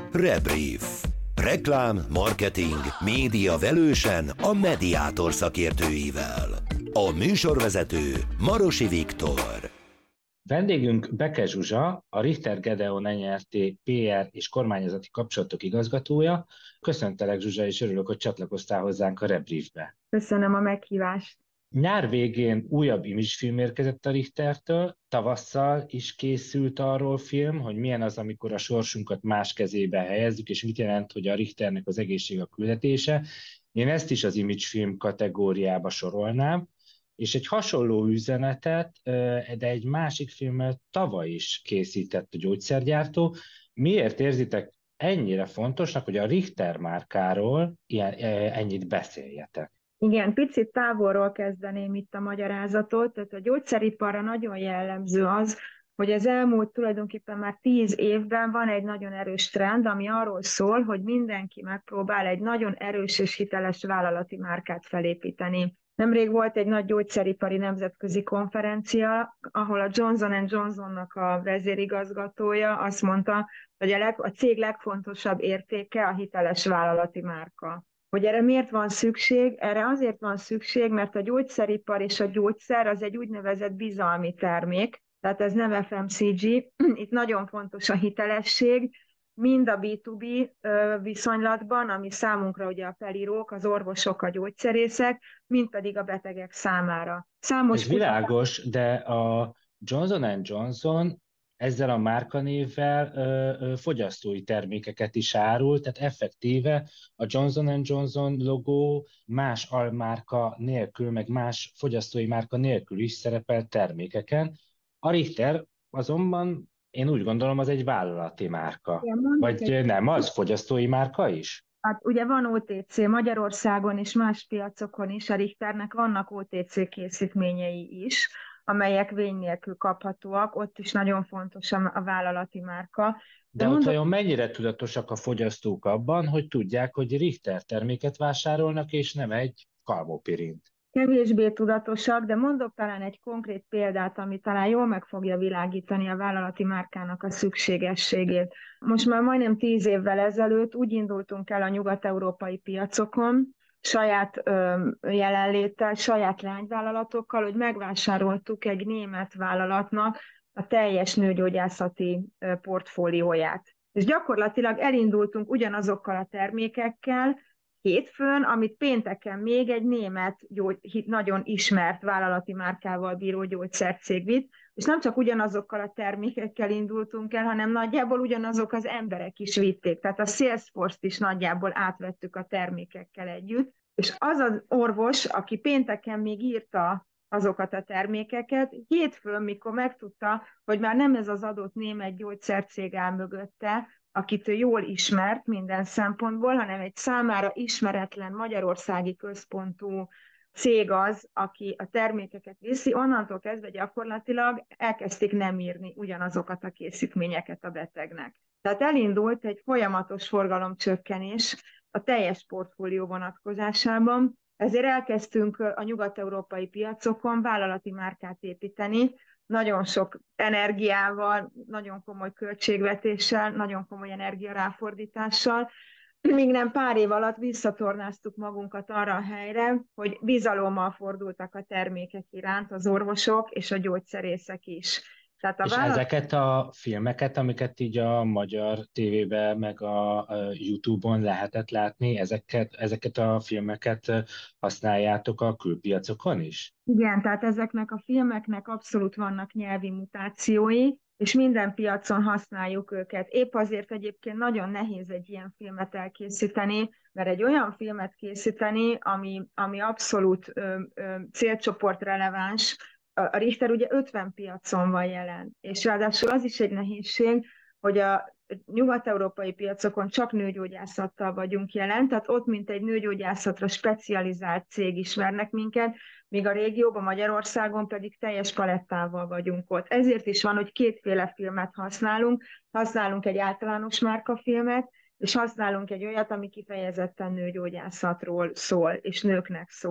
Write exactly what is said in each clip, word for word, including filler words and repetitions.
Rebrief. Reklám, marketing, média velősen a Mediátor szakértőivel. A műsorvezető Marosi Viktor. Vendégünk Beke Zsuzsa, a Richter Gedeon en er té pé er és kormányzati kapcsolatok igazgatója. Köszöntelek, Zsuzsa, és örülök, hogy csatlakoztál hozzánk a Rebriefbe. Köszönöm a meghívást. Nyár végén újabb imagefilm érkezett a Richtertől, tavasszal is készült arról film, hogy milyen az, amikor a sorsunkat más kezébe helyezzük, és mit jelent, hogy a Richternek az egészség a küldetése. Én ezt is az imagefilm kategóriába sorolnám, és egy hasonló üzenetet, de egy másik filmet tavaly is készített a gyógyszergyártó. Miért érzitek ennyire fontosnak, hogy a Richter márkáról ilyen, ennyit beszéljetek? Igen, picit távolról kezdeném itt a magyarázatot. Tehát a gyógyszeriparra nagyon jellemző az, hogy az elmúlt tulajdonképpen már tíz évben van egy nagyon erős trend, ami arról szól, hogy mindenki megpróbál egy nagyon erős és hiteles vállalati márkát felépíteni. Nemrég volt egy nagy gyógyszeripari nemzetközi konferencia, ahol a Johnson and Johnsonnak a vezérigazgatója azt mondta, hogy a, leg, a cég legfontosabb értéke a hiteles vállalati márka. Hogy erre miért van szükség? Erre azért van szükség, mert a gyógyszeripar és a gyógyszer az egy úgynevezett bizalmi termék, tehát ez nem ef em cé gé, itt nagyon fontos a hitelesség, mind a bé kettő bé viszonylatban, ami számunkra ugye a felírók, az orvosok, a gyógyszerészek, mind pedig a betegek számára. Számos Ez világos, de a Johnson and Johnson ezzel a márkanévvel ö, ö, fogyasztói termékeket is árul, tehát effektíve a Johnson and Johnson logó más almárka nélkül, meg más fogyasztói márka nélkül is szerepel termékeken. A Richter azonban én úgy gondolom, az egy vállalati márka. Igen, vagy egy... nem, az fogyasztói márka is? Hát ugye van o té cé Magyarországon és más piacokon is, a Richternek vannak o té cé készítményei is, amelyek vény nélkül kaphatóak, ott is nagyon fontos a vállalati márka. De, De ott mondok... vajon mennyire tudatosak a fogyasztók abban, hogy tudják, hogy Richter terméket vásárolnak, és nem egy kalmopirint? Kevésbé tudatosak, de mondok talán egy konkrét példát, ami talán jól meg fogja világítani a vállalati márkának a szükségességét. Most már majdnem tíz évvel ezelőtt úgy indultunk el a nyugat-európai piacokon, saját ö, jelenléttel, saját lányvállalatokkal, hogy megvásároltuk egy német vállalatnak a teljes nőgyógyászati ö, portfólióját. És gyakorlatilag elindultunk ugyanazokkal a termékekkel, hétfőn, amit pénteken még egy német, gyógy, nagyon ismert vállalati márkával bíró gyógyszercég vitt, és nem csak ugyanazokkal a termékekkel indultunk el, hanem nagyjából ugyanazok az emberek is vitték. Tehát a Salesforce-t is nagyjából átvettük a termékekkel együtt, és az az orvos, aki pénteken még írta azokat a termékeket, hétfőn, mikor megtudta, hogy már nem ez az adott német gyógyszercég áll mögötte, akit ő jól ismert minden szempontból, hanem egy számára ismeretlen magyarországi központú cég az, aki a termékeket viszi, onnantól kezdve gyakorlatilag elkezdték nem írni ugyanazokat a készítményeket a betegnek. Tehát elindult egy folyamatos forgalomcsökkenés a teljes portfólió vonatkozásában, ezért elkezdtünk a nyugat-európai piacokon vállalati márkát építeni, nagyon sok energiával, nagyon komoly költségvetéssel, nagyon komoly energiaráfordítással, míg nem pár év alatt visszatornáztuk magunkat arra a helyre, hogy bizalommal fordultak a termékek iránt az orvosok és a gyógyszerészek is. Tehát a és vállalat... ezeket a filmeket, amiket így a magyar tévében, meg a YouTube-on lehetett látni, ezeket, ezeket a filmeket használjátok a külpiacokon is? Igen, tehát ezeknek a filmeknek abszolút vannak nyelvi mutációi, és minden piacon használjuk őket. Épp azért egyébként nagyon nehéz egy ilyen filmet elkészíteni, mert egy olyan filmet készíteni, ami, ami abszolút ö, ö, célcsoportreleváns. A Richter ugye ötven piacon van jelen, és ráadásul az is egy nehézség, hogy a nyugat-európai piacokon csak nőgyógyászattal vagyunk jelen, tehát ott mint egy nőgyógyászatra specializált cég ismernek minket, míg a régióban, Magyarországon pedig teljes palettával vagyunk ott. Ezért is van, hogy kétféle filmet használunk, használunk egy általános márkafilmet, és használunk egy olyat, ami kifejezetten nőgyógyászatról szól, és nőknek szól.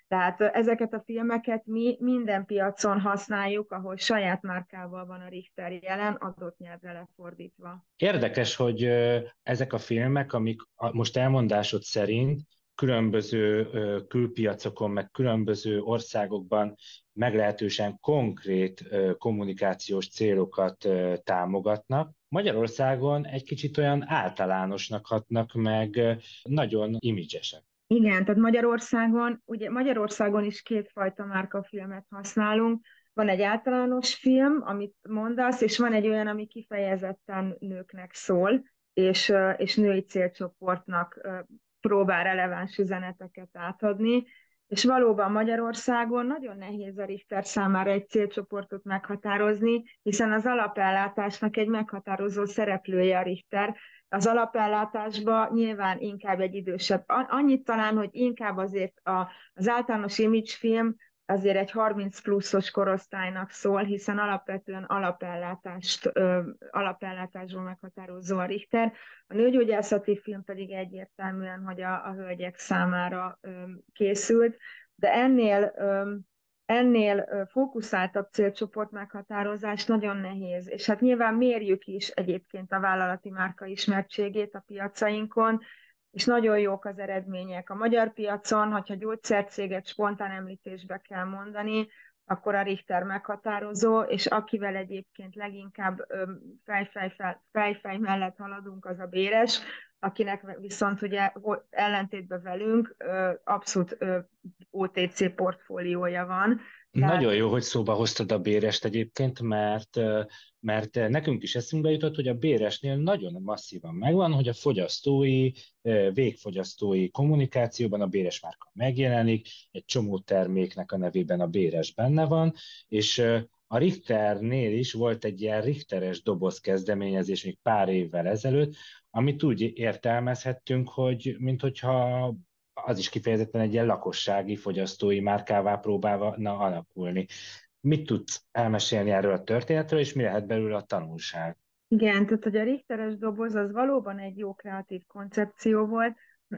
Tehát ezeket a filmeket mi minden piacon használjuk, ahol saját márkával van a Richter jelen, adott nyelvre lefordítva. Érdekes, hogy ezek a filmek, amik most elmondásod szerint különböző külpiacokon, meg különböző országokban meglehetősen konkrét kommunikációs célokat támogatnak, Magyarországon egy kicsit olyan általánosnak hatnak, meg nagyon imidzsesek. Igen, tehát Magyarországon, ugye Magyarországon is kétfajta márkafilmet használunk. Van egy általános film, amit mondasz, és van egy olyan, ami kifejezetten nőknek szól, és, és női célcsoportnak próbál releváns üzeneteket átadni. És valóban Magyarországon nagyon nehéz a Richter számára egy célcsoportot meghatározni, hiszen az alapellátásnak egy meghatározó szereplője a Richter. Az alapellátásban nyilván inkább egy idősebb. Annyit talán, hogy inkább azért a, az általános imagefilm azért egy harminc pluszos korosztálynak szól, hiszen alapvetően alapellátást, ö, alapellátásból meghatározó a Richter. A nőgyógyászati film pedig egyértelműen, hogy a, a hölgyek számára ö, készült, de ennél ö, ennél fókuszáltabb célcsoport meghatározás nagyon nehéz, és hát nyilván mérjük is egyébként a vállalati márka ismertségét a piacainkon, és nagyon jók az eredmények. A magyar piacon, hogyha gyógyszercéget spontán említésbe kell mondani, akkor a Richter meghatározó, és akivel egyébként leginkább fejfej, fejfej mellett haladunk, az a Béres, akinek viszont ugye ellentétben velünk abszolút o té cé portfóliója van. Tehát... Nagyon jó, hogy szóba hoztad a Bérest egyébként, mert, mert nekünk is eszünkbe jutott, hogy a Béresnél nagyon masszívan megvan, hogy a fogyasztói, végfogyasztói kommunikációban a Béres márka megjelenik, egy csomó terméknek a nevében a Béres benne van, és a Richternél is volt egy ilyen Richteres doboz kezdeményezés még pár évvel ezelőtt, amit úgy értelmezhettünk, hogy minthogyha az is kifejezetten egy ilyen lakossági, fogyasztói márkává próbálna alakulni. Mit tudsz elmesélni erről a történetről, és mi lehet belőle a tanulság? Igen, tehát hogy a Richteres doboz az valóban egy jó kreatív koncepció volt,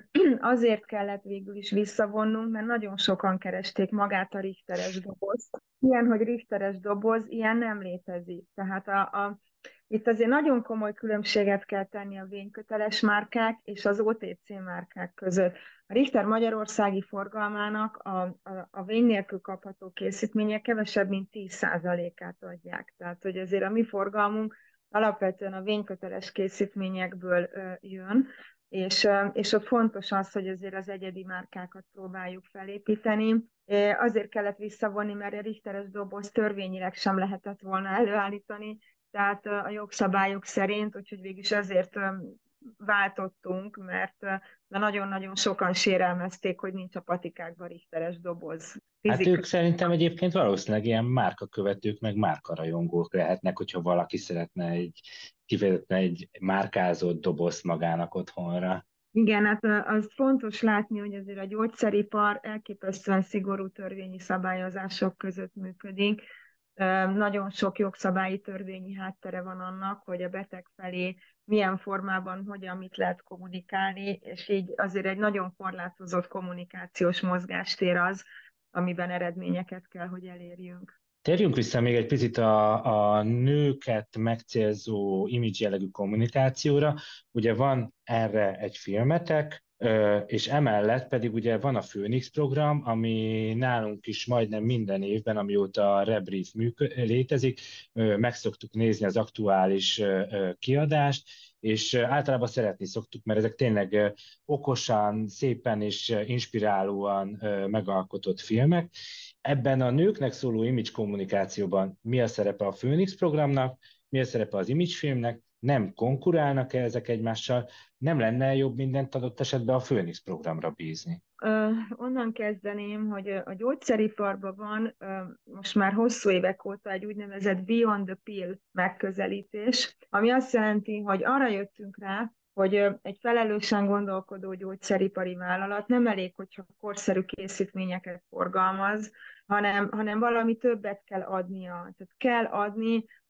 azért kellett végül is visszavonnunk, mert nagyon sokan keresték magát a Richteres dobozt. Ilyen, hogy Richteres doboz, ilyen nem létezik. Tehát a, a, itt azért nagyon komoly különbséget kell tenni a vényköteles márkák és az o té cé márkák között. A Richter magyarországi forgalmának a, a, a vény nélkül kapható készítmények kevesebb, mint tíz százalékát adják. Tehát, hogy azért a mi forgalmunk alapvetően a vényköteles készítményekből ö, jön, és, és ott fontos az, hogy azért az egyedi márkákat próbáljuk felépíteni. Azért kellett visszavonni, mert a Richteres doboz törvényileg sem lehetett volna előállítani, tehát a jogszabályok szerint, úgyhogy végülis ezért váltottunk, mert nagyon-nagyon sokan sérelmezték, hogy nincs a patikákban Richteres doboz. Hát ők szerintem egyébként valószínűleg ilyen márkakövetők, meg márkarajongók lehetnek, hogyha valaki szeretne egy kifejezetten egy márkázott dobozt magának otthonra. Igen, hát az fontos látni, hogy azért a gyógyszeripar elképesztően szigorú törvényi szabályozások között működik. Nagyon sok jogszabályi törvényi háttere van annak, hogy a beteg felé milyen formában, hogyan, mit lehet kommunikálni, és így azért egy nagyon korlátozott kommunikációs mozgástér az, amiben eredményeket kell, hogy elérjünk. Térjünk vissza még egy picit a, a nőket megcélzó image jellegű kommunikációra. Ugye van erre egy filmetek, és emellett pedig ugye van a Főnix program, ami nálunk is majdnem minden évben, amióta a Rebrief működ, létezik, meg szoktuk nézni az aktuális kiadást, és általában szeretni szoktuk, mert ezek tényleg okosan, szépen és inspirálóan megalkotott filmek. Ebben a nőknek szóló image kommunikációban mi a szerepe a Főnix programnak, mi a szerepe az imagefilmnek, nem konkurálnak-e ezek egymással, nem lenne jobb mindent adott esetben a Főnix programra bízni? Uh, onnan kezdeném, hogy a gyógyszeriparban van uh, most már hosszú évek óta egy úgynevezett Beyond the Pill megközelítés, ami azt jelenti, hogy arra jöttünk rá, hogy uh, egy felelősen gondolkodó gyógyszeripari vállalat nem elég, hogyha korszerű készítményeket forgalmaz, hanem, hanem valami többet kell adnia. Tehát kell adni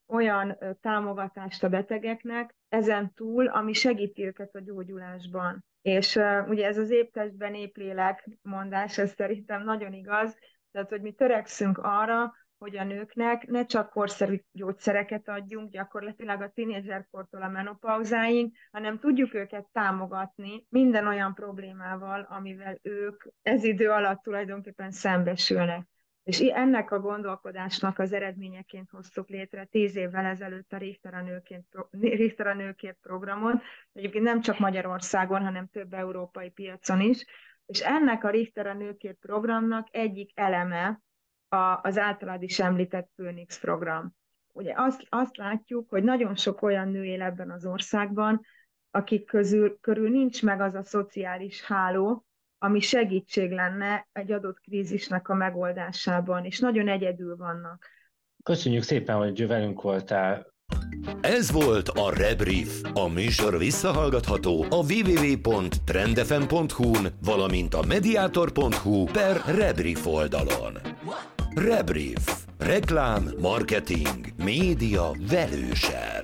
olyan támogatást a betegeknek ezen túl, ami segíti őket a gyógyulásban. És uh, ugye ez az épp testben épp lélek mondás, ez szerintem nagyon igaz, tehát hogy mi törekszünk arra, hogy a nőknek ne csak korszerű gyógyszereket adjunk, gyakorlatilag a tínédzserkortól a menopauzáig, hanem tudjuk őket támogatni minden olyan problémával, amivel ők ez idő alatt tulajdonképpen szembesülnek. És ennek a gondolkodásnak az eredményeként hoztuk létre tíz évvel ezelőtt a Richter a nőként, Richter a nőkért programot, egyébként nem csak Magyarországon, hanem több európai piacon is, és ennek a Richter a nőkért programnak egyik eleme az általad is említett Phoenix program. Ugye azt, azt látjuk, hogy nagyon sok olyan nő él ebben az országban, akik közül, körül nincs meg az a szociális háló, ami segítség lenne egy adott krízisnek a megoldásában, és nagyon egyedül vannak. Köszönjük szépen, hogy velünk voltál. Ez volt a Rebrief. A műsor visszahallgatható a double-u double-u double-u pont trendfm pont hu-n, valamint a mediator pont hu per Rebrief oldalon. Rebrief. Reklám, marketing, média velősen.